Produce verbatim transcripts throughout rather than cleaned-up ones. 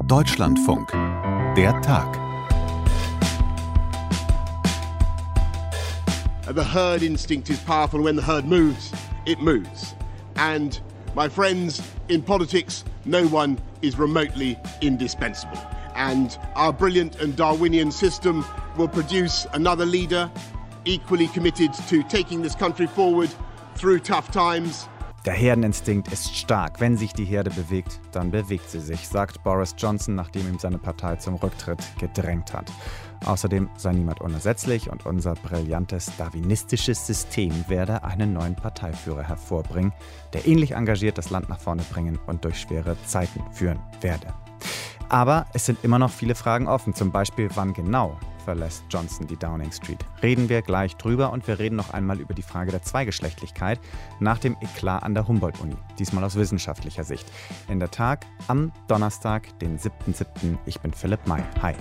Deutschlandfunk. Der Tag. The herd instinct is powerful. When the herd moves, it moves. And my friends, in politics, no one is remotely indispensable. And our brilliant and Darwinian system will produce another leader equally committed to taking this country forward through tough times. Der Herdeninstinkt ist stark. Wenn sich die Herde bewegt, dann bewegt sie sich, sagt Boris Johnson, nachdem ihm seine Partei zum Rücktritt gedrängt hat. Außerdem sei niemand unersetzlich und unser brillantes darwinistisches System werde einen neuen Parteiführer hervorbringen, der ähnlich engagiert das Land nach vorne bringen und durch schwere Zeiten führen werde. Aber es sind immer noch viele Fragen offen, zum Beispiel wann genau verlässt Johnson die Downing Street. Reden wir gleich drüber und wir reden noch einmal über die Frage der Zweigeschlechtlichkeit nach dem Eklat an der Humboldt-Uni, diesmal aus wissenschaftlicher Sicht. In der Tag am Donnerstag, den siebten siebten Ich bin Philipp May. Hi.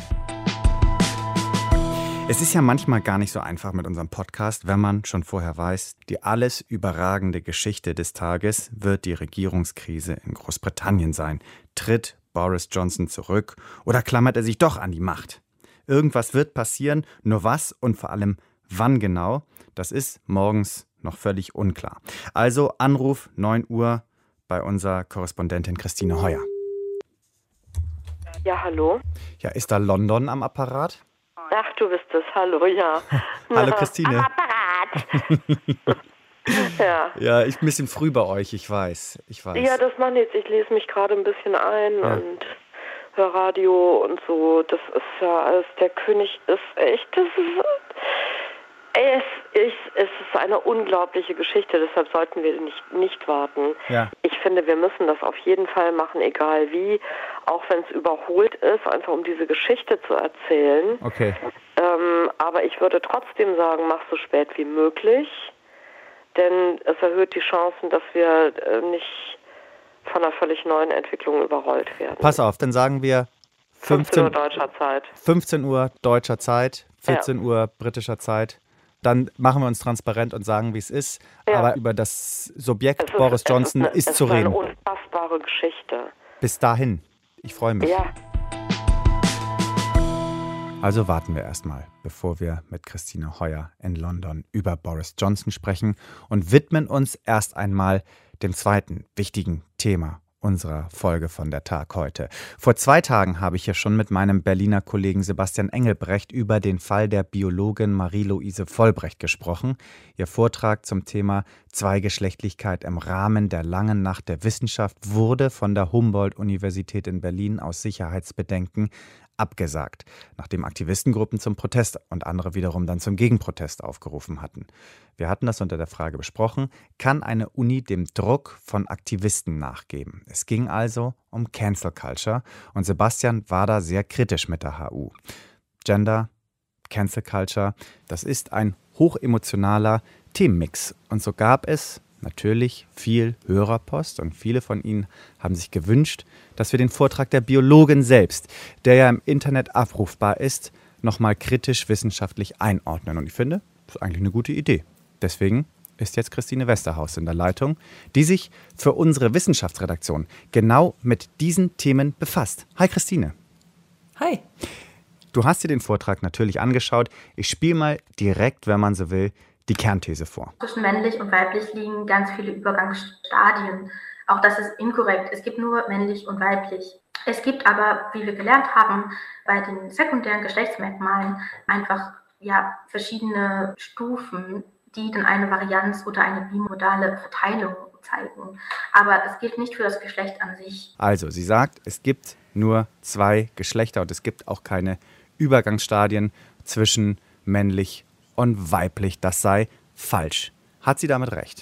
Es ist ja manchmal gar nicht so einfach mit unserem Podcast, wenn man schon vorher weiß, die alles überragende Geschichte des Tages wird die Regierungskrise in Großbritannien sein. Tritt Boris Johnson zurück oder klammert er sich doch an die Macht? Irgendwas wird passieren, nur was und vor allem wann genau, das ist morgens noch völlig unklar. Also Anruf neun Uhr bei unserer Korrespondentin Christine Heuer. Ja, hallo. Ja, ist da London am Apparat? Ach, du bist es. Hallo, ja. Hallo Christine. Am Apparat. ja. Ja, ich bin ein bisschen früh bei euch, ich weiß. Ich weiß. Ja, das macht nichts. Ich lese mich gerade ein bisschen ein Ja. und höre Radio und so. Das ist ja alles, der König ist echt, das ist, es ist, es ist eine unglaubliche Geschichte, deshalb sollten wir nicht, nicht warten. Ja. Ich finde, wir müssen das auf jeden Fall machen, egal wie, auch wenn es überholt ist, einfach um diese Geschichte zu erzählen. Okay. Ähm, aber ich würde trotzdem sagen, mach so spät wie möglich, denn es erhöht die Chancen, dass wir äh, nicht von einer völlig neuen Entwicklung überrollt werden. Pass auf, dann sagen wir fünfzehn Uhr fünfzehn, deutscher Zeit. fünfzehn Uhr deutscher Zeit, vierzehn Ja. Uhr britischer Zeit. Dann machen wir uns transparent und sagen, wie es ist. Ja. Aber über das Subjekt Es ist, Boris es Johnson ist, eine, ist es zu ist reden. eine unfassbare Geschichte. Bis dahin. Ich freue mich. Ja. Also warten wir erstmal, bevor wir mit Christine Heuer in London über Boris Johnson sprechen und widmen uns erst einmal dem zweiten wichtigen Thema unserer Folge von der Tag heute. Vor zwei Tagen habe ich ja schon mit meinem Berliner Kollegen Sebastian Engelbrecht über den Fall der Biologin Marie-Louise Vollbrecht gesprochen. Ihr Vortrag zum Thema Zweigeschlechtlichkeit im Rahmen der langen Nacht der Wissenschaft wurde von der Humboldt-Universität in Berlin aus Sicherheitsbedenken abgesagt, nachdem Aktivistengruppen zum Protest und andere wiederum dann zum Gegenprotest aufgerufen hatten. Wir hatten das unter der Frage besprochen, kann eine Uni dem Druck von Aktivisten nachgeben? Es ging also um Cancel Culture und Sebastian war da sehr kritisch mit der H U. Gender, Cancel Culture, das ist ein hochemotionaler Themenmix und so gab es natürlich viel Hörerpost und viele von Ihnen haben sich gewünscht, dass wir den Vortrag der Biologin selbst, der ja im Internet abrufbar ist, nochmal kritisch wissenschaftlich einordnen. Und ich finde, das ist eigentlich eine gute Idee. Deswegen ist jetzt Christine Westerhaus in der Leitung, die sich für unsere Wissenschaftsredaktion genau mit diesen Themen befasst. Hi Christine. Hi. Du hast dir den Vortrag natürlich angeschaut. Ich spiele mal direkt, wenn man so will, die Kernthese vor. Zwischen männlich und weiblich liegen ganz viele Übergangsstadien. Auch das ist inkorrekt. Es gibt nur männlich und weiblich. Es gibt aber, wie wir gelernt haben, bei den sekundären Geschlechtsmerkmalen einfach ja, verschiedene Stufen, die dann eine Varianz oder eine bimodale Verteilung zeigen. Aber es gilt nicht für das Geschlecht an sich. Also, sie sagt, es gibt nur zwei Geschlechter und es gibt auch keine Übergangsstadien zwischen männlich und weiblich. Das sei falsch. Hat sie damit recht?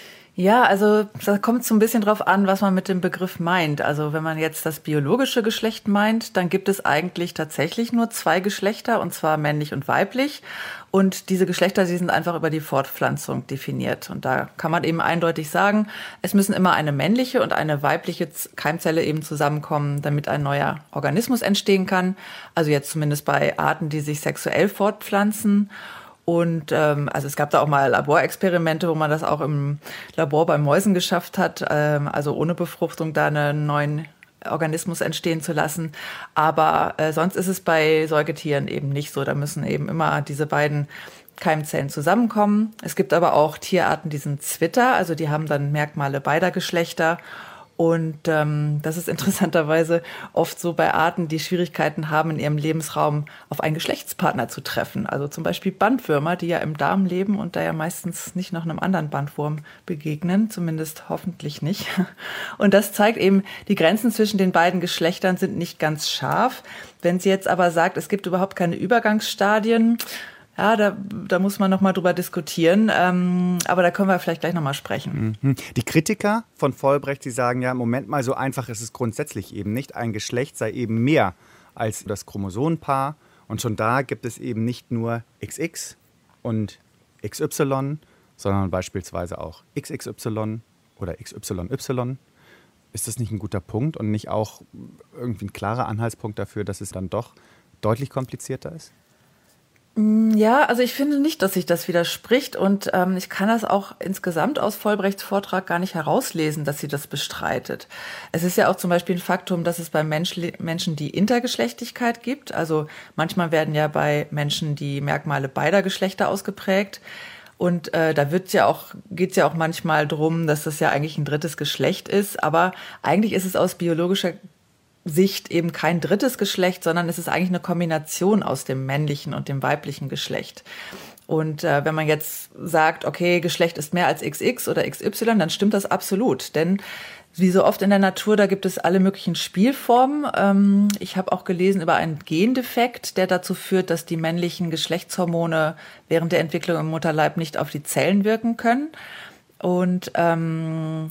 Ja, also da kommt so ein bisschen drauf an, was man mit dem Begriff meint. Also wenn man jetzt das biologische Geschlecht meint, dann gibt es eigentlich tatsächlich nur zwei Geschlechter, und zwar männlich und weiblich. Und diese Geschlechter, die sind einfach über die Fortpflanzung definiert. Und da kann man eben eindeutig sagen, es müssen immer eine männliche und eine weibliche Keimzelle eben zusammenkommen, damit ein neuer Organismus entstehen kann. Also jetzt zumindest bei Arten, die sich sexuell fortpflanzen. Und ähm, also es gab da auch mal Laborexperimente, wo man das auch im Labor bei Mäusen geschafft hat, ähm, also ohne Befruchtung da einen neuen Organismus entstehen zu lassen. Aber äh, sonst ist es bei Säugetieren eben nicht so. Da müssen eben immer diese beiden Keimzellen zusammenkommen. Es gibt aber auch Tierarten, die sind Zwitter, also die haben dann Merkmale beider Geschlechter. Und ähm, das ist interessanterweise oft so bei Arten, die Schwierigkeiten haben, in ihrem Lebensraum auf einen Geschlechtspartner zu treffen. Also zum Beispiel Bandwürmer, die ja im Darm leben und da ja meistens nicht noch einem anderen Bandwurm begegnen, zumindest hoffentlich nicht. Und das zeigt eben, die Grenzen zwischen den beiden Geschlechtern sind nicht ganz scharf. Wenn sie jetzt aber sagt, es gibt überhaupt keine Übergangsstadien, ja, da, da muss man noch mal drüber diskutieren, ähm, aber da können wir vielleicht gleich noch mal sprechen. Mhm. Die Kritiker von Vollbrecht, die sagen ja, Moment mal, so einfach ist es grundsätzlich eben nicht. Ein Geschlecht sei eben mehr als das Chromosomenpaar und schon da gibt es eben nicht nur X X und X Y, sondern beispielsweise auch X X Y oder X Y Y. Ist das nicht ein guter Punkt und nicht auch irgendwie ein klarer Anhaltspunkt dafür, dass es dann doch deutlich komplizierter ist? Ja, also ich finde nicht, dass sich das widerspricht und ähm, ich kann das auch insgesamt aus Vollbrechts Vortrag gar nicht herauslesen, dass sie das bestreitet. Es ist ja auch zum Beispiel ein Faktum, dass es bei Mensch, Menschen die Intergeschlechtlichkeit gibt. Also manchmal werden ja bei Menschen die Merkmale beider Geschlechter ausgeprägt. Und äh, da wird's ja auch, geht's ja auch manchmal drum, dass das ja eigentlich ein drittes Geschlecht ist. Aber eigentlich ist es aus biologischer Sicht eben kein drittes Geschlecht, sondern es ist eigentlich eine Kombination aus dem männlichen und dem weiblichen Geschlecht. Und äh, wenn man jetzt sagt, okay, Geschlecht ist mehr als X X oder X Y, dann stimmt das absolut. Denn wie so oft in der Natur, da gibt es alle möglichen Spielformen. Ähm, ich habe auch gelesen über einen Gendefekt, der dazu führt, dass die männlichen Geschlechtshormone während der Entwicklung im Mutterleib nicht auf die Zellen wirken können. Und ähm,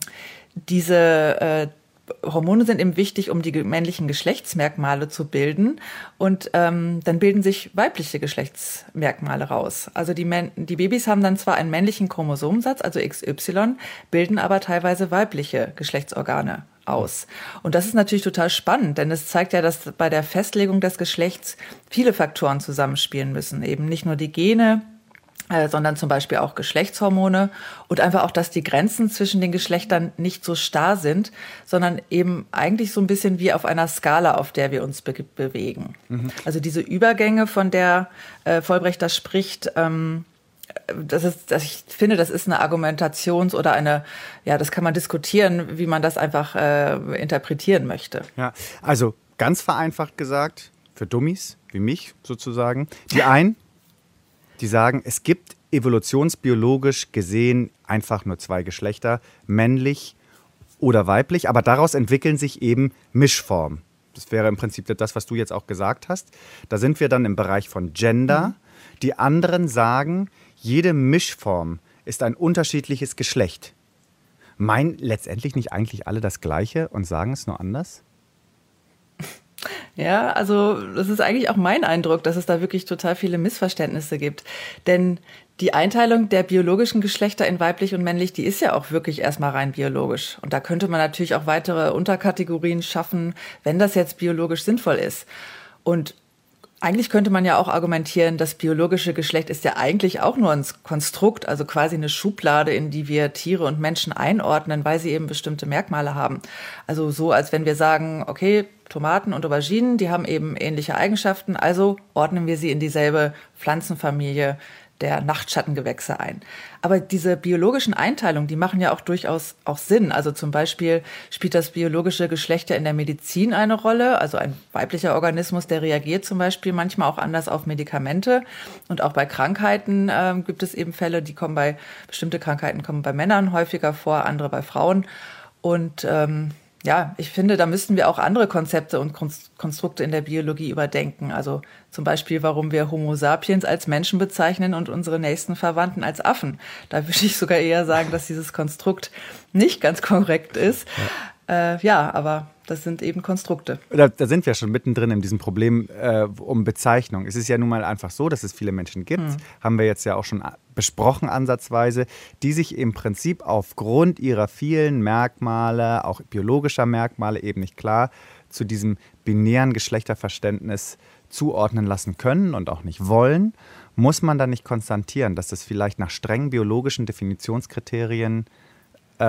diese äh, Hormone sind eben wichtig, um die männlichen Geschlechtsmerkmale zu bilden. Und ähm, dann bilden sich weibliche Geschlechtsmerkmale raus. Also die, Män- die Babys haben dann zwar einen männlichen Chromosomensatz, also X Y, bilden aber teilweise weibliche Geschlechtsorgane aus. Und das ist natürlich total spannend, denn es zeigt ja, dass bei der Festlegung des Geschlechts viele Faktoren zusammenspielen müssen. Eben nicht nur die Gene, Äh, sondern zum Beispiel auch Geschlechtshormone und einfach auch, dass die Grenzen zwischen den Geschlechtern nicht so starr sind, sondern eben eigentlich so ein bisschen wie auf einer Skala, auf der wir uns be- bewegen. Mhm. Also diese Übergänge, von der äh, Vollbrecht da spricht, ähm, das ist, das ich finde, das ist eine Argumentations- oder eine, ja, das kann man diskutieren, wie man das einfach äh, interpretieren möchte. Ja, also ganz vereinfacht gesagt, für Dummies wie mich sozusagen, die einen, die sagen, es gibt evolutionsbiologisch gesehen einfach nur zwei Geschlechter, männlich oder weiblich, aber daraus entwickeln sich eben Mischformen. Das wäre im Prinzip das, was du jetzt auch gesagt hast. Da sind wir dann im Bereich von Gender. Mhm. Die anderen sagen, jede Mischform ist ein unterschiedliches Geschlecht. Meinen letztendlich nicht eigentlich alle das Gleiche und sagen es nur anders? Ja, also das ist eigentlich auch mein Eindruck, dass es da wirklich total viele Missverständnisse gibt. Denn die Einteilung der biologischen Geschlechter in weiblich und männlich, die ist ja auch wirklich erstmal rein biologisch. Und da könnte man natürlich auch weitere Unterkategorien schaffen, wenn das jetzt biologisch sinnvoll ist. Und eigentlich könnte man ja auch argumentieren, das biologische Geschlecht ist ja eigentlich auch nur ein Konstrukt, also quasi eine Schublade, in die wir Tiere und Menschen einordnen, weil sie eben bestimmte Merkmale haben. Also so, als wenn wir sagen, okay, Tomaten und Auberginen, die haben eben ähnliche Eigenschaften, also ordnen wir sie in dieselbe Pflanzenfamilie der Nachtschattengewächse ein. Aber diese biologischen Einteilungen, die machen ja auch durchaus auch Sinn. Also zum Beispiel spielt das biologische Geschlecht ja in der Medizin eine Rolle. Also ein weiblicher Organismus, der reagiert zum Beispiel manchmal auch anders auf Medikamente. Und auch bei Krankheiten äh, gibt es eben Fälle, die kommen bei, bestimmte Krankheiten kommen bei Männern häufiger vor, andere bei Frauen. Und ähm, ja, ich finde, da müssten wir auch andere Konzepte und Konstrukte in der Biologie überdenken. Also zum Beispiel, warum wir Homo sapiens als Menschen bezeichnen und unsere nächsten Verwandten als Affen. Da würde ich sogar eher sagen, dass dieses Konstrukt nicht ganz korrekt ist. Ja, äh, ja aber das sind eben Konstrukte. Da, da sind wir schon mittendrin in diesem Problem äh, um Bezeichnung. Es ist ja nun mal einfach so, dass es viele Menschen gibt, hm. haben wir jetzt ja auch schon besprochen ansatzweise, die sich im Prinzip aufgrund ihrer vielen Merkmale, auch biologischer Merkmale, eben nicht klar zu diesem binären Geschlechterverständnis zuordnen lassen können und auch nicht wollen. Muss man dann nicht konstatieren, dass das vielleicht nach strengen biologischen Definitionskriterien äh,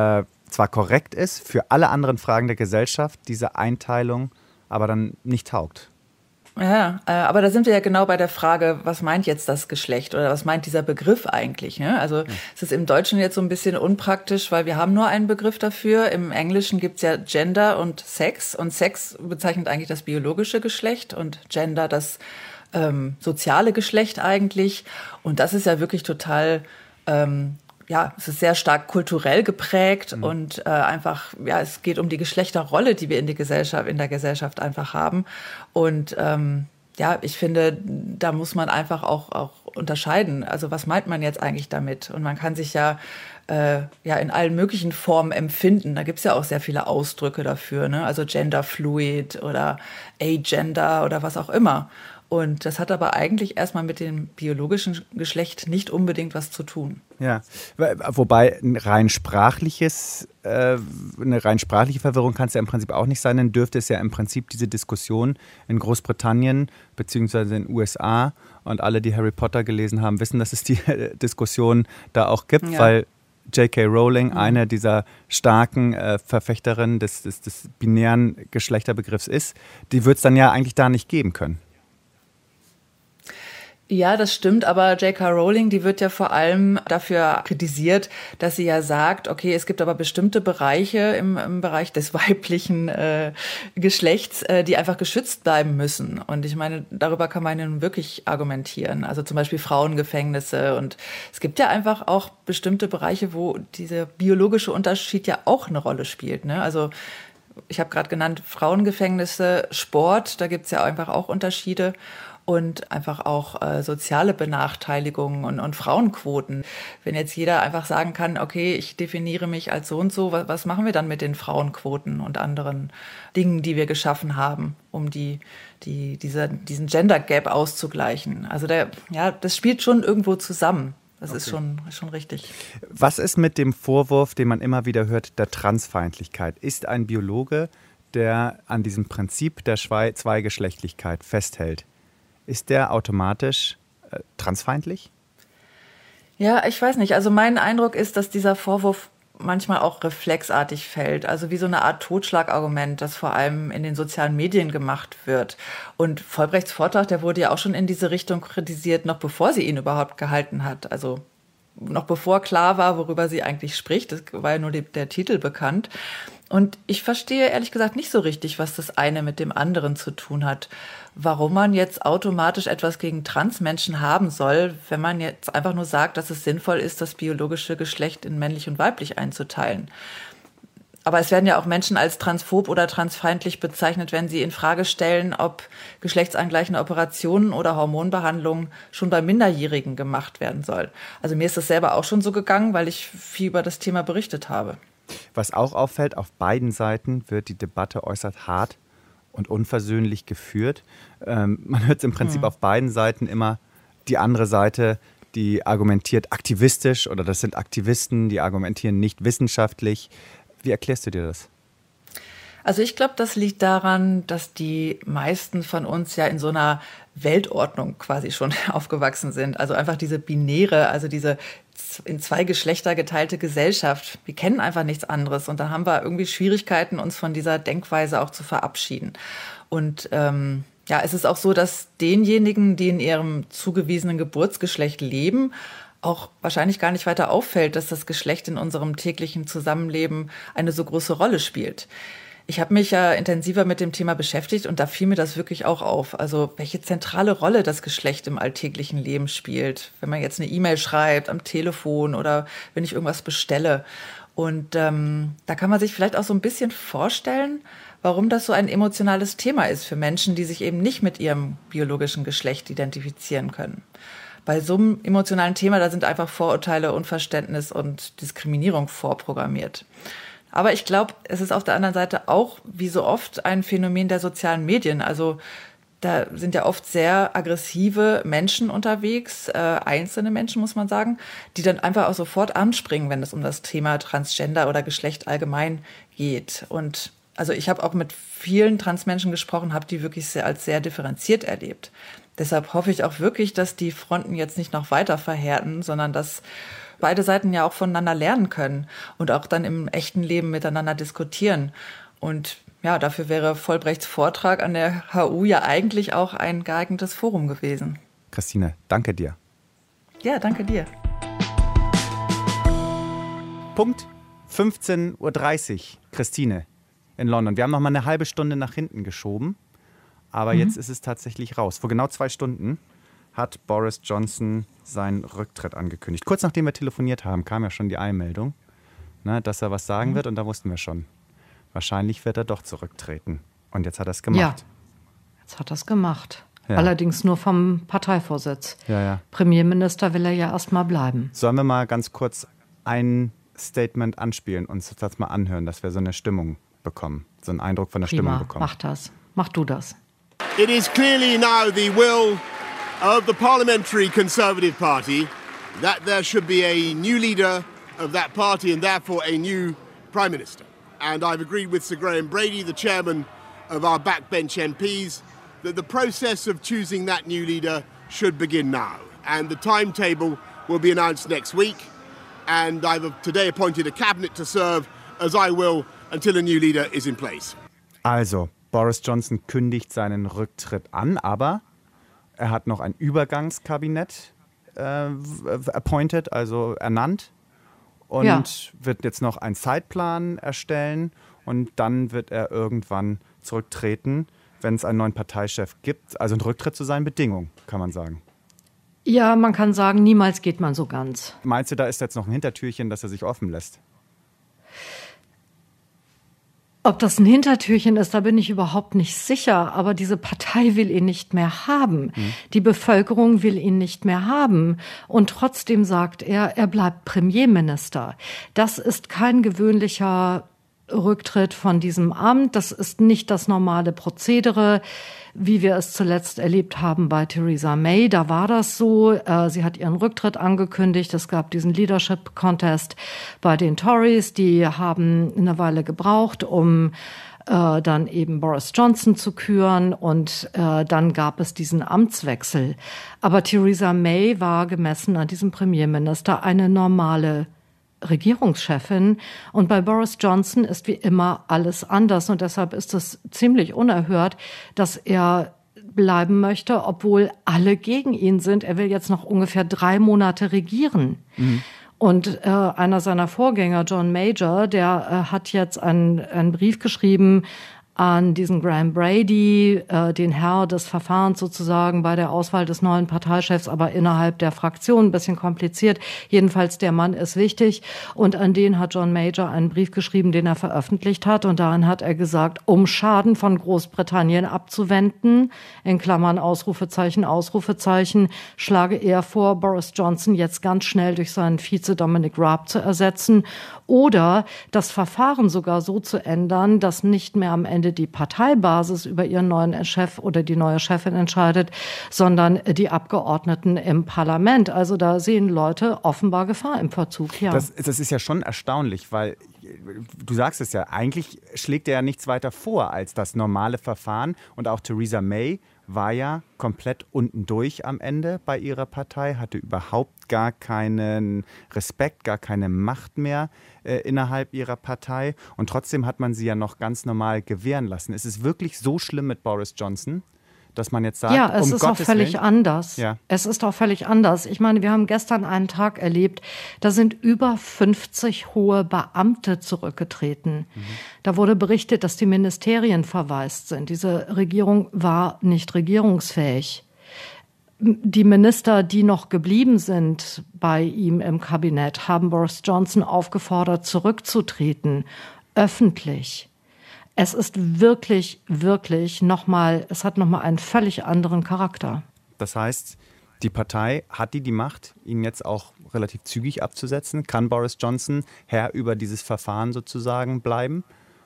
zwar korrekt ist für alle anderen Fragen der Gesellschaft, diese Einteilung aber dann nicht taugt. Ja, äh, aber da sind wir ja genau bei der Frage, was meint jetzt das Geschlecht oder was meint dieser Begriff eigentlich? Ne? Also ja. Es ist im Deutschen jetzt so ein bisschen unpraktisch, weil wir haben nur einen Begriff dafür. Im Englischen gibt's ja Gender und Sex und Sex bezeichnet eigentlich das biologische Geschlecht und Gender das ähm, soziale Geschlecht eigentlich. Und das ist ja wirklich total... Ähm, Ja, es ist sehr stark kulturell geprägt mhm. und äh, einfach, ja, es geht um die Geschlechterrolle, die wir in, die Gesellschaft, in der Gesellschaft einfach haben. Und ähm, ja, ich finde, da muss man einfach auch, auch unterscheiden. Also was meint man jetzt eigentlich damit? Und man kann sich ja, äh, ja in allen möglichen Formen empfinden. Da gibt's ja auch sehr viele Ausdrücke dafür, ne? Also Genderfluid oder Agender oder was auch immer. Und das hat aber eigentlich erstmal mit dem biologischen Geschlecht nicht unbedingt was zu tun. Ja, wobei ein rein sprachliches, äh, eine rein sprachliche Verwirrung kann es ja im Prinzip auch nicht sein. Dann dürfte es ja im Prinzip diese Diskussion in Großbritannien beziehungsweise in den U S A und alle, die Harry Potter gelesen haben, wissen, dass es die Diskussion da auch gibt, ja. weil J K Rowling, mhm. eine dieser starken äh, Verfechterinnen des, des, des binären Geschlechterbegriffs ist, die wird es dann ja eigentlich da nicht geben können. Ja, das stimmt, aber J K Rowling, die wird ja vor allem dafür kritisiert, dass sie ja sagt, okay, es gibt aber bestimmte Bereiche im, im Bereich des weiblichen äh, Geschlechts, äh, die einfach geschützt bleiben müssen. Und ich meine, darüber kann man ja nun wirklich argumentieren. Also zum Beispiel Frauengefängnisse. Und es gibt ja einfach auch bestimmte Bereiche, wo dieser biologische Unterschied ja auch eine Rolle spielt, ne? Also ich habe gerade genannt Frauengefängnisse, Sport, da gibt's ja einfach auch Unterschiede. Und einfach auch äh, soziale Benachteiligungen und, und Frauenquoten. Wenn jetzt jeder einfach sagen kann, okay, ich definiere mich als so und so, was, was machen wir dann mit den Frauenquoten und anderen Dingen, die wir geschaffen haben, um die, die, dieser, diesen Gender Gap auszugleichen? Also der, ja, das spielt schon irgendwo zusammen. Das okay. ist schon, ist schon richtig. Was ist mit dem Vorwurf, den man immer wieder hört, der Transfeindlichkeit? Ist ein Biologe, der an diesem Prinzip der Zweigeschlechtlichkeit festhält, ist der automatisch äh, transfeindlich? Ja, ich weiß nicht. Also mein Eindruck ist, dass dieser Vorwurf manchmal auch reflexartig fällt. Also wie so eine Art Totschlagargument, das vor allem in den sozialen Medien gemacht wird. Und Vollbrechts Vortrag, der wurde ja auch schon in diese Richtung kritisiert, noch bevor sie ihn überhaupt gehalten hat. Also noch bevor klar war, worüber sie eigentlich spricht. Das war ja nur die, der Titel bekannt. Und ich verstehe ehrlich gesagt nicht so richtig, was das eine mit dem anderen zu tun hat. Warum man jetzt automatisch etwas gegen Transmenschen haben soll, wenn man jetzt einfach nur sagt, dass es sinnvoll ist, das biologische Geschlecht in männlich und weiblich einzuteilen. Aber es werden ja auch Menschen als transphob oder transfeindlich bezeichnet, wenn sie in Frage stellen, ob geschlechtsangleichende Operationen oder Hormonbehandlungen schon bei Minderjährigen gemacht werden soll. Also mir ist das selber auch schon so gegangen, weil ich viel über das Thema berichtet habe. Was auch auffällt, auf beiden Seiten wird die Debatte äußerst hart und unversöhnlich geführt. Ähm, man hört im Prinzip mhm. auf beiden Seiten immer die andere Seite, die argumentiert aktivistisch oder das sind Aktivisten, die argumentieren nicht wissenschaftlich. Wie erklärst du dir das? Also ich glaube, das liegt daran, dass die meisten von uns ja in so einer Weltordnung quasi schon aufgewachsen sind. Also einfach diese binäre, also diese in zwei Geschlechter geteilte Gesellschaft. Wir kennen einfach nichts anderes und da haben wir irgendwie Schwierigkeiten, uns von dieser Denkweise auch zu verabschieden. Und ähm, ja, es ist auch so, dass denjenigen, die in ihrem zugewiesenen Geburtsgeschlecht leben, auch wahrscheinlich gar nicht weiter auffällt, dass das Geschlecht in unserem täglichen Zusammenleben eine so große Rolle spielt. Ich habe mich ja intensiver mit dem Thema beschäftigt und da fiel mir das wirklich auch auf. Also welche zentrale Rolle das Geschlecht im alltäglichen Leben spielt, wenn man jetzt eine E-Mail schreibt, am Telefon oder wenn ich irgendwas bestelle. Und ähm, da kann man sich vielleicht auch so ein bisschen vorstellen, warum das so ein emotionales Thema ist für Menschen, die sich eben nicht mit ihrem biologischen Geschlecht identifizieren können. Bei so einem emotionalen Thema, da sind einfach Vorurteile, Unverständnis und Diskriminierung vorprogrammiert. Aber ich glaube, es ist auf der anderen Seite auch, wie so oft, ein Phänomen der sozialen Medien. Also da sind ja oft sehr aggressive Menschen unterwegs, äh, einzelne Menschen, muss man sagen, die dann einfach auch sofort anspringen, wenn es um das Thema Transgender oder Geschlecht allgemein geht. Und also ich habe auch mit vielen Transmenschen gesprochen, habe die wirklich sehr, als sehr differenziert erlebt. Deshalb hoffe ich auch wirklich, dass die Fronten jetzt nicht noch weiter verhärten, sondern dass beide Seiten ja auch voneinander lernen können und auch dann im echten Leben miteinander diskutieren. Und ja, dafür wäre Vollbrechts Vortrag an der H U ja eigentlich auch ein geeignetes Forum gewesen. Christine, danke dir. Ja, danke dir. Punkt fünfzehn Uhr dreißig, Christine, in London. Wir haben noch mal eine halbe Stunde nach hinten geschoben, aber mhm. jetzt ist es tatsächlich raus. Vor genau zwei Stunden hat Boris Johnson seinen Rücktritt angekündigt. Kurz nachdem wir telefoniert haben, kam ja schon die Einmeldung, ne, dass er was sagen mhm. wird, und da wussten wir schon, wahrscheinlich wird er doch zurücktreten. Und jetzt hat er es gemacht. Ja, jetzt hat er es gemacht. Ja. Allerdings nur vom Parteivorsitz. Ja, ja. Premierminister will er ja erst mal bleiben. Sollen wir mal ganz kurz ein Statement anspielen und uns das mal anhören, dass wir so eine Stimmung bekommen, so einen Eindruck von der Prima, Stimmung bekommen? Mach das. Mach du das. It is clearly now the will of the Parliamentary Conservative Party that there should be a new leader of that party and therefore a new Prime Minister. And I've agreed with Sir Graham Brady, the chairman of our backbench M Ps, that the process of choosing that new leader should begin now. And the timetable will be announced next week. And I've today appointed a cabinet to serve, as I will, until a new leader is in place. Also, Boris Johnson kündigt seinen Rücktritt an, aber er hat noch ein Übergangskabinett äh, appointed, also ernannt. Und ja. wird jetzt noch einen Zeitplan erstellen. Und dann wird er irgendwann zurücktreten, wenn es einen neuen Parteichef gibt. Also ein Rücktritt zu seinen Bedingungen, kann man sagen. Ja, man kann sagen, niemals geht man so ganz. Meinst du, da ist jetzt noch ein Hintertürchen, das er sich offen lässt? Ob das ein Hintertürchen ist, da bin ich überhaupt nicht sicher. Aber diese Partei will ihn nicht mehr haben. Mhm. Die Bevölkerung will ihn nicht mehr haben. Und trotzdem sagt er, er bleibt Premierminister. Das ist kein gewöhnlicher Rücktritt von diesem Amt. Das ist nicht das normale Prozedere, wie wir es zuletzt erlebt haben bei Theresa May. Da war das so. Sie hat ihren Rücktritt angekündigt. Es gab diesen Leadership Contest bei den Tories. Die haben eine Weile gebraucht, um äh, dann eben Boris Johnson zu küren. Und äh, dann gab es diesen Amtswechsel. Aber Theresa May war gemessen an diesem Premierminister eine normale Regierungschefin. Und bei Boris Johnson ist wie immer alles anders. Und deshalb ist es ziemlich unerhört, dass er bleiben möchte, obwohl alle gegen ihn sind. Er will jetzt noch ungefähr drei Monate regieren. Mhm. Und äh, einer seiner Vorgänger, John Major, der äh, hat jetzt einen, einen Brief geschrieben an diesen Graham Brady, äh, den Herr des Verfahrens sozusagen bei der Auswahl des neuen Parteichefs, aber innerhalb der Fraktion, ein bisschen kompliziert. Jedenfalls, der Mann ist wichtig. Und an den hat John Major einen Brief geschrieben, den er veröffentlicht hat. Und darin hat er gesagt, um Schaden von Großbritannien abzuwenden, in Klammern Ausrufezeichen, Ausrufezeichen, schlage er vor, Boris Johnson jetzt ganz schnell durch seinen Vize Dominic Raab zu ersetzen oder das Verfahren sogar so zu ändern, dass nicht mehr am Ende die Parteibasis über ihren neuen Chef oder die neue Chefin entscheidet, sondern die Abgeordneten im Parlament. Also da sehen Leute offenbar Gefahr im Verzug. Ja. Das, das ist ja schon erstaunlich, weil du sagst es ja, eigentlich schlägt er ja nichts weiter vor als das normale Verfahren. Und auch Theresa May war ja komplett unten durch am Ende bei ihrer Partei, hatte überhaupt gar keinen Respekt, gar keine Macht mehr äh, innerhalb ihrer Partei. Und trotzdem hat man sie ja noch ganz normal gewähren lassen. Ist es wirklich so schlimm mit Boris Johnson, dass man jetzt sagt, ja, es um ist Gottes auch völlig Willen? anders. Ja. Es ist auch völlig anders. Ich meine, wir haben gestern einen Tag erlebt, da sind über fünfzig hohe Beamte zurückgetreten. Mhm. Da wurde berichtet, dass die Ministerien verwaist sind. Diese Regierung war nicht regierungsfähig. Die Minister, die noch geblieben sind bei ihm im Kabinett, haben Boris Johnson aufgefordert, zurückzutreten, öffentlich. Es ist wirklich, wirklich nochmal, es hat nochmal einen völlig anderen Charakter. Das heißt, die Partei, hat die die Macht, ihn jetzt auch relativ zügig abzusetzen? Kann Boris Johnson Herr über dieses Verfahren sozusagen bleiben?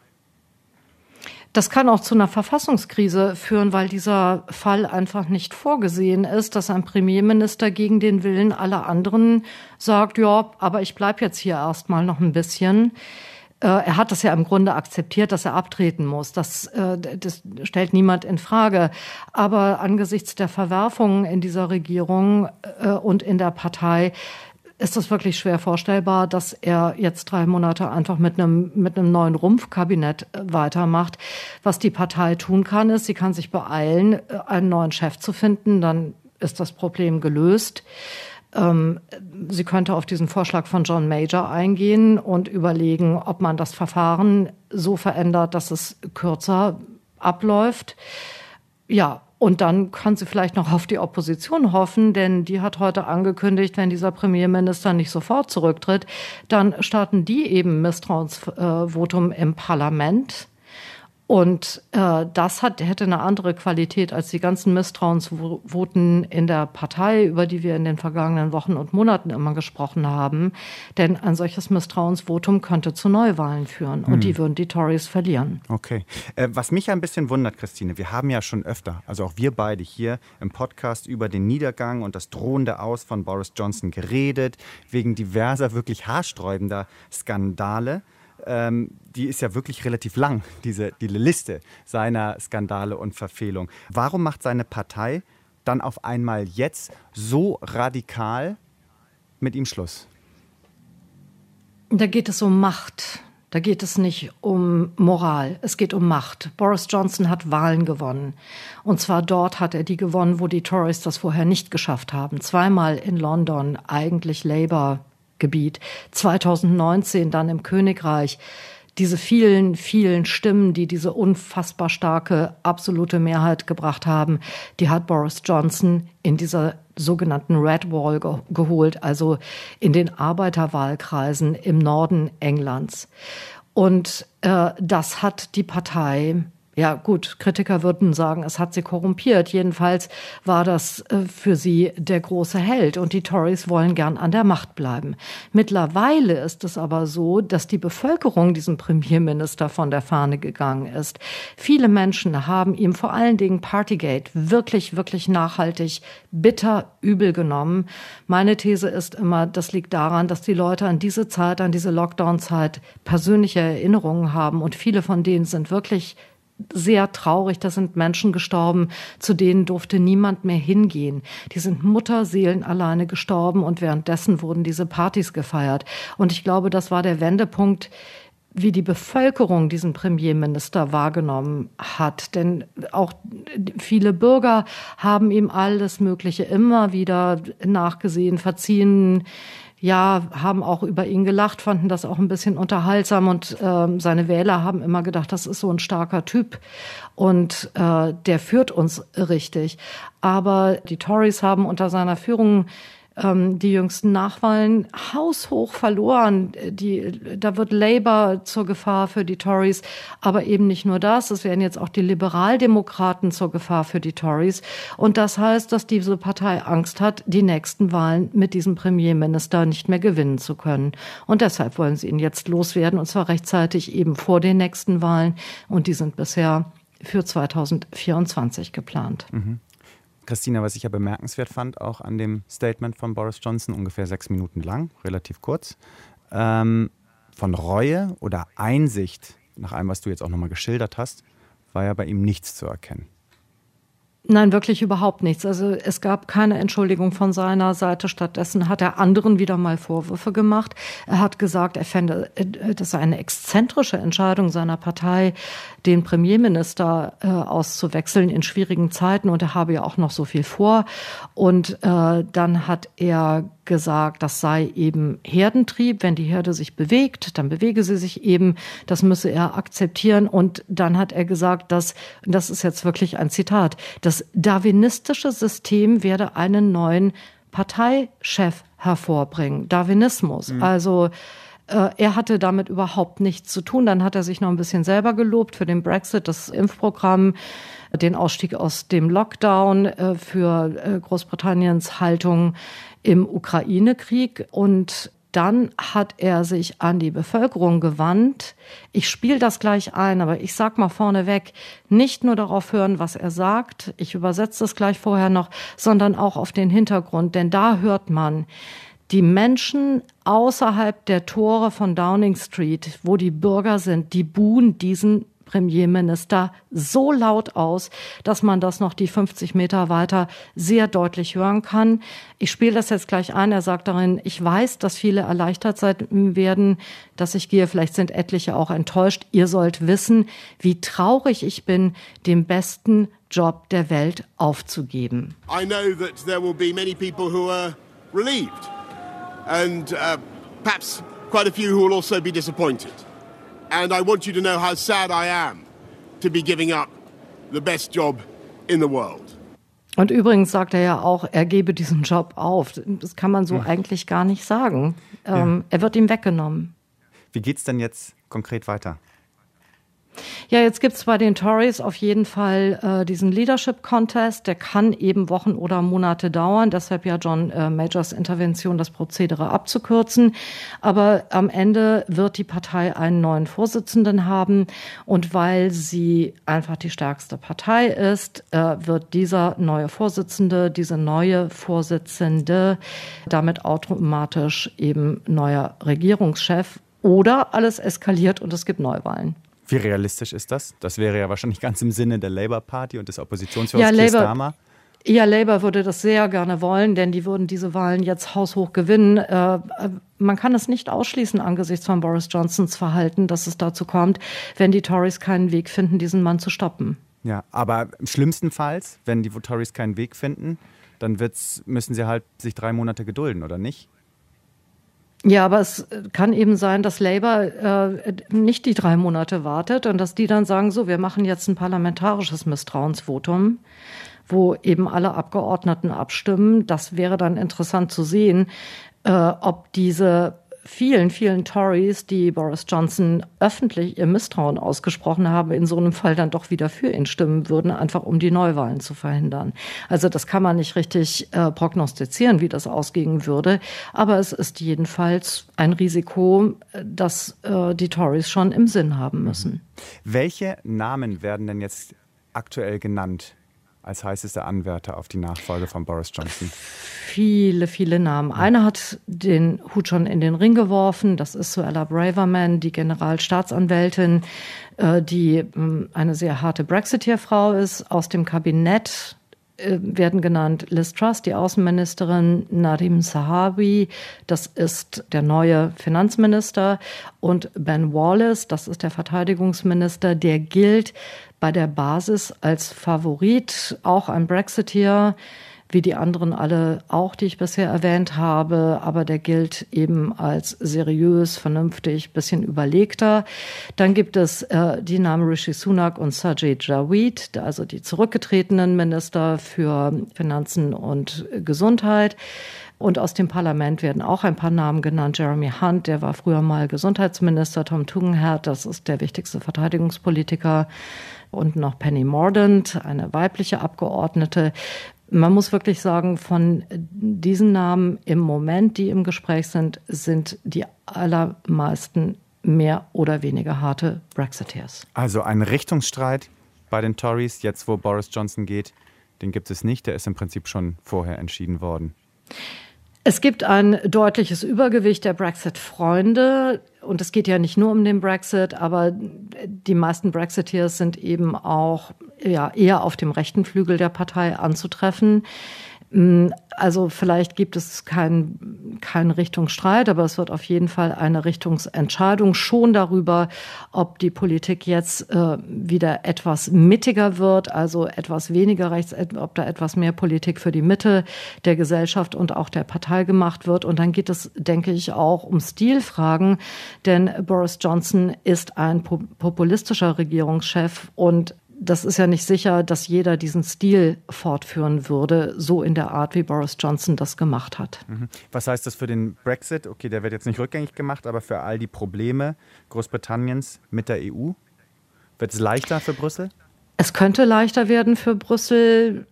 Das kann auch zu einer Verfassungskrise führen, weil dieser Fall einfach nicht vorgesehen ist, dass ein Premierminister gegen den Willen aller anderen sagt, ja, aber ich bleib jetzt hier erstmal noch ein bisschen. Er hat das ja im Grunde akzeptiert, dass er abtreten muss. Das, das stellt niemand in Frage. Aber angesichts der Verwerfungen in dieser Regierung und in der Partei ist es wirklich schwer vorstellbar, dass er jetzt drei Monate einfach mit einem, mit einem neuen Rumpfkabinett weitermacht. Was die Partei tun kann, ist, sie kann sich beeilen, einen neuen Chef zu finden, dann ist das Problem gelöst. Ähm, sie könnte auf diesen Vorschlag von John Major eingehen und überlegen, ob man das Verfahren so verändert, dass es kürzer abläuft. Ja, und dann kann sie vielleicht noch auf die Opposition hoffen, denn die hat heute angekündigt, wenn dieser Premierminister nicht sofort zurücktritt, dann starten die eben Misstrauensvotum im Parlament. Und äh, das hat, hätte eine andere Qualität als die ganzen Misstrauensvoten in der Partei, über die wir in den vergangenen Wochen und Monaten immer gesprochen haben. Denn ein solches Misstrauensvotum könnte zu Neuwahlen führen. Und hm. die würden die Tories verlieren. Okay. Äh, was mich ein bisschen wundert, Christine, wir haben ja schon öfter, also auch wir beide hier im Podcast, über den Niedergang und das drohende Aus von Boris Johnson geredet, wegen diverser wirklich haarsträubender Skandale. Ähm, die ist ja wirklich relativ lang, diese die Liste seiner Skandale und Verfehlungen. Warum macht seine Partei dann auf einmal jetzt so radikal mit ihm Schluss? Da geht es um Macht. Da geht es nicht um Moral. Es geht um Macht. Boris Johnson hat Wahlen gewonnen. Und zwar dort hat er die gewonnen, wo die Tories das vorher nicht geschafft haben. Zweimal in London, eigentlich Labour Gebiet. zweitausendneunzehn dann im Königreich. Diese vielen, vielen Stimmen, die diese unfassbar starke absolute Mehrheit gebracht haben, die hat Boris Johnson in dieser sogenannten Red Wall ge- geholt, also in den Arbeiterwahlkreisen im Norden Englands. Und äh, das hat die Partei, ja gut, Kritiker würden sagen, es hat sie korrumpiert. Jedenfalls war das äh, für sie der große Held und die Tories wollen gern an der Macht bleiben. Mittlerweile ist es aber so, dass die Bevölkerung diesem Premierminister von der Fahne gegangen ist. Viele Menschen haben ihm vor allen Dingen Partygate wirklich, wirklich nachhaltig bitter übel genommen. Meine These ist immer, das liegt daran, dass die Leute an diese Zeit, an diese Lockdown-Zeit persönliche Erinnerungen haben und viele von denen sind wirklich sehr traurig, da sind Menschen gestorben, zu denen durfte niemand mehr hingehen. Die sind Mutterseelen alleine gestorben und währenddessen wurden diese Partys gefeiert. Und ich glaube, das war der Wendepunkt, wie die Bevölkerung diesen Premierminister wahrgenommen hat. Denn auch viele Bürger haben ihm alles Mögliche immer wieder nachgesehen, verziehen, ja, haben auch über ihn gelacht, fanden das auch ein bisschen unterhaltsam und äh, seine Wähler haben immer gedacht, das ist so ein starker Typ und äh, der führt uns richtig. Aber die Tories haben unter seiner Führung ähm, die jüngsten Nachwahlen haushoch verloren. Die, da wird Labour zur Gefahr für die Tories, aber eben nicht nur das. Es werden jetzt auch die Liberaldemokraten zur Gefahr für die Tories. Und das heißt, dass diese Partei Angst hat, die nächsten Wahlen mit diesem Premierminister nicht mehr gewinnen zu können. Und deshalb wollen sie ihn jetzt loswerden, und zwar rechtzeitig eben vor den nächsten Wahlen. Und die sind bisher für zweitausendvierundzwanzig geplant. Mhm. Christina, was ich ja bemerkenswert fand, auch an dem Statement von Boris Johnson, ungefähr sechs Minuten lang, relativ kurz, ähm, von Reue oder Einsicht, nach allem, was du jetzt auch nochmal geschildert hast, war ja bei ihm nichts zu erkennen. Nein, wirklich überhaupt nichts. Also es gab keine Entschuldigung von seiner Seite. Stattdessen hat er anderen wieder mal Vorwürfe gemacht. Er hat gesagt, er fände, das sei eine exzentrische Entscheidung seiner Partei, den Premierminister äh, auszuwechseln in schwierigen Zeiten. Und er habe ja auch noch so viel vor. Und äh, dann hat er gesagt, das sei eben Herdentrieb. Wenn die Herde sich bewegt, dann bewege sie sich eben. Das müsse er akzeptieren. Und dann hat er gesagt, dass, das ist jetzt wirklich ein Zitat, das darwinistische System werde einen neuen Parteichef hervorbringen. Darwinismus. Mhm. Also äh, er hatte damit überhaupt nichts zu tun. Dann hat er sich noch ein bisschen selber gelobt für den Brexit, das Impfprogramm, den Ausstieg aus dem Lockdown, äh, für äh, Großbritanniens Haltung im Ukraine-Krieg. Und dann hat er sich an die Bevölkerung gewandt. Ich spiele das gleich ein, aber ich sag mal vorneweg, nicht nur darauf hören, was er sagt, ich übersetze das gleich vorher noch, sondern auch auf den Hintergrund. Denn da hört man, die Menschen außerhalb der Tore von Downing Street, wo die Bürger sind, die buhen diesen Premierminister so laut aus, dass man das noch die fünfzig Meter weiter sehr deutlich hören kann. Ich spiele das jetzt gleich ein. Er sagt darin, ich weiß, dass viele erleichtert sein werden, dass ich gehe. Vielleicht sind etliche auch enttäuscht. Ihr sollt wissen, wie traurig ich bin, den besten Job der Welt aufzugeben. I know that there will be many people who are relieved and uh, perhaps quite a few who will also be disappointed. And I want you to know how sad I am to be giving up the best job in the world. Und übrigens sagt er ja auch, er gebe diesen Job auf. Das kann man so hm. eigentlich gar nicht sagen. Ähm, ja. Er wird ihm weggenommen. Wie geht's denn jetzt konkret weiter? Ja, jetzt gibt's bei den Tories auf jeden Fall äh, diesen Leadership Contest. Der kann eben Wochen oder Monate dauern. Deshalb ja John äh, Majors Intervention, das Prozedere abzukürzen. Aber am Ende wird die Partei einen neuen Vorsitzenden haben. Und weil sie einfach die stärkste Partei ist, äh, wird dieser neue Vorsitzende, diese neue Vorsitzende damit automatisch eben neuer Regierungschef. Oder alles eskaliert und es gibt Neuwahlen. Wie realistisch ist das? Das wäre ja wahrscheinlich ganz im Sinne der Labour Party und des Oppositionsführers ja, Keir Labour, Starmer. Ja, Labour würde das sehr gerne wollen, denn die würden diese Wahlen jetzt haushoch gewinnen. Äh, man kann es nicht ausschließen angesichts von Boris Johnsons Verhalten, dass es dazu kommt, wenn die Tories keinen Weg finden, diesen Mann zu stoppen. Ja, aber schlimmstenfalls, wenn die Tories keinen Weg finden, dann wird's, müssen sie halt sich drei Monate gedulden, oder nicht? Ja, aber es kann eben sein, dass Labour äh, nicht die drei Monate wartet und dass die dann sagen, so, wir machen jetzt ein parlamentarisches Misstrauensvotum, wo eben alle Abgeordneten abstimmen. Das wäre dann interessant zu sehen, äh, ob diese vielen, vielen Tories, die Boris Johnson öffentlich ihr Misstrauen ausgesprochen haben, in so einem Fall dann doch wieder für ihn stimmen würden, einfach um die Neuwahlen zu verhindern. Also das kann man nicht richtig äh, prognostizieren, wie das ausgehen würde. Aber es ist jedenfalls ein Risiko, das äh, die Tories schon im Sinn haben müssen. Welche Namen werden denn jetzt aktuell genannt als heißester Anwärter auf die Nachfolge von Boris Johnson? Viele, viele Namen. Einer hat den Hut schon in den Ring geworfen. Das ist Suella Braverman, die Generalstaatsanwältin, die eine sehr harte Brexiteer-Frau ist. Aus dem Kabinett werden genannt Liz Truss, die Außenministerin, Nadhim Zahawi, das ist der neue Finanzminister, und Ben Wallace, das ist der Verteidigungsminister, der gilt bei der Basis als Favorit, auch ein Brexiteer, wie die anderen alle auch, die ich bisher erwähnt habe, aber der gilt eben als seriös, vernünftig, bisschen überlegter. Dann gibt es äh, die Namen Rishi Sunak und Sajid Javid, also die zurückgetretenen Minister für Finanzen und Gesundheit. Und aus dem Parlament werden auch ein paar Namen genannt. Jeremy Hunt, der war früher mal Gesundheitsminister. Tom Tugendhat, das ist der wichtigste Verteidigungspolitiker. Und noch Penny Mordaunt, eine weibliche Abgeordnete. Man muss wirklich sagen, von diesen Namen im Moment, die im Gespräch sind, sind die allermeisten mehr oder weniger harte Brexiteers. Also ein Richtungsstreit bei den Tories, jetzt wo Boris Johnson geht, den gibt es nicht. Der ist im Prinzip schon vorher entschieden worden. Es gibt ein deutliches Übergewicht der Brexit-Freunde. Und es geht ja nicht nur um den Brexit, aber die meisten Brexiteers sind eben auch ja, eher auf dem rechten Flügel der Partei anzutreffen. Also vielleicht gibt es keinen keinen Richtungsstreit, aber es wird auf jeden Fall eine Richtungsentscheidung schon darüber, ob die Politik jetzt äh, wieder etwas mittiger wird, also etwas weniger rechts, ob da etwas mehr Politik für die Mitte der Gesellschaft und auch der Partei gemacht wird. Und dann geht es, denke ich, auch um Stilfragen, denn Boris Johnson ist ein populistischer Regierungschef und das ist ja nicht sicher, dass jeder diesen Stil fortführen würde, so in der Art, wie Boris Johnson das gemacht hat. Was heißt das für den Brexit? Okay, der wird jetzt nicht rückgängig gemacht, aber für all die Probleme Großbritanniens mit der E U? Wird es leichter für Brüssel? Es könnte leichter werden für Brüssel,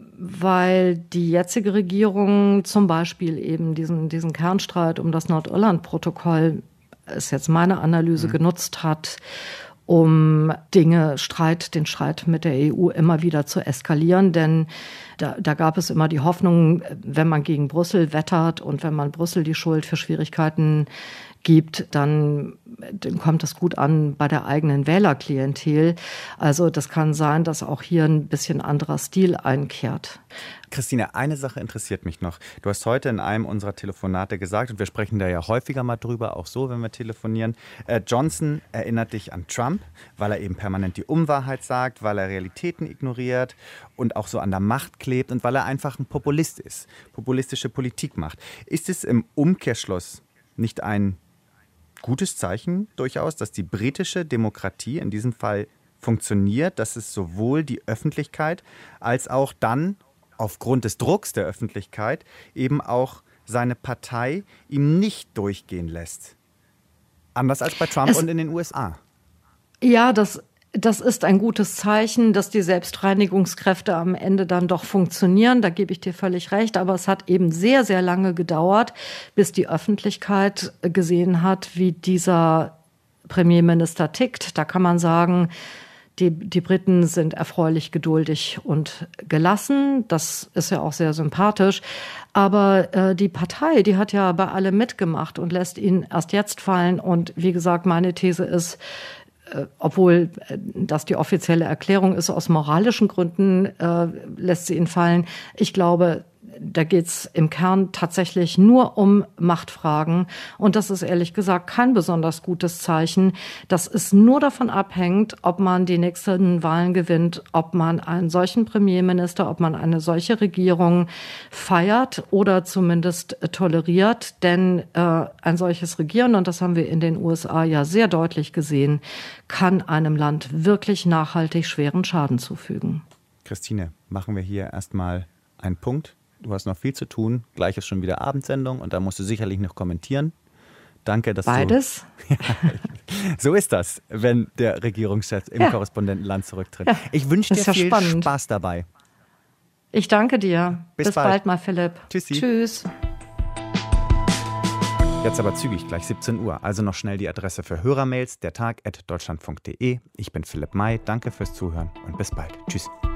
weil die jetzige Regierung zum Beispiel eben diesen, diesen Kernstreit um das Nordirland-Protokoll, ist jetzt meine Analyse, mhm. genutzt hat, um Dinge, Streit, den Streit mit der E U immer wieder zu eskalieren. Denn da, da gab es immer die Hoffnung, wenn man gegen Brüssel wettert und wenn man Brüssel die Schuld für Schwierigkeiten gibt, dann dem kommt es gut an bei der eigenen Wählerklientel. Also das kann sein, dass auch hier ein bisschen anderer Stil einkehrt. Christine, eine Sache interessiert mich noch. Du hast heute in einem unserer Telefonate gesagt, und wir sprechen da ja häufiger mal drüber, auch so, wenn wir telefonieren, äh, Johnson erinnert dich an Trump, weil er eben permanent die Unwahrheit sagt, weil er Realitäten ignoriert und auch so an der Macht klebt und weil er einfach ein Populist ist, populistische Politik macht. Ist es im Umkehrschluss nicht ein gutes Zeichen durchaus, dass die britische Demokratie in diesem Fall funktioniert, dass es sowohl die Öffentlichkeit als auch dann aufgrund des Drucks der Öffentlichkeit eben auch seine Partei ihm nicht durchgehen lässt? Anders als bei Trump es, und in den U S A. Ja, das, das ist ein gutes Zeichen, dass die Selbstreinigungskräfte am Ende dann doch funktionieren. Da gebe ich dir völlig recht. Aber es hat eben sehr, sehr lange gedauert, bis die Öffentlichkeit gesehen hat, wie dieser Premierminister tickt. Da kann man sagen, Die, die Briten sind erfreulich geduldig und gelassen. Das ist ja auch sehr sympathisch. Aber äh, die Partei, die hat ja bei allem mitgemacht und lässt ihn erst jetzt fallen. Und wie gesagt, meine These ist, äh, obwohl äh, das die offizielle Erklärung ist, aus moralischen Gründen äh, lässt sie ihn fallen. Ich glaube, da geht's im Kern tatsächlich nur um Machtfragen. Und das ist ehrlich gesagt kein besonders gutes Zeichen. Das ist nur davon abhängt, ob man die nächsten Wahlen gewinnt, ob man einen solchen Premierminister, ob man eine solche Regierung feiert oder zumindest toleriert. Denn äh, ein solches Regieren, und das haben wir in den U S A ja sehr deutlich gesehen, kann einem Land wirklich nachhaltig schweren Schaden zufügen. Christine, machen wir hier erstmal einen Punkt. Du hast noch viel zu tun. Gleich ist schon wieder Abendsendung und da musst du sicherlich noch kommentieren. Danke, dass Beides? du... Ja, so ist das, wenn der Regierungschef im ja. Korrespondentenland zurücktritt. Ja. Ich wünsche dir ja viel spannend. Spaß dabei. Ich danke dir. Bis, Bis bald. bald mal, Philipp. Tschüssi. Tschüss. Jetzt aber zügig, gleich siebzehn Uhr. Also noch schnell die Adresse für Hörermails, der Tag at deutschlandfunk punkt de. Ich bin Philipp May. Danke fürs Zuhören und bis bald. Tschüss.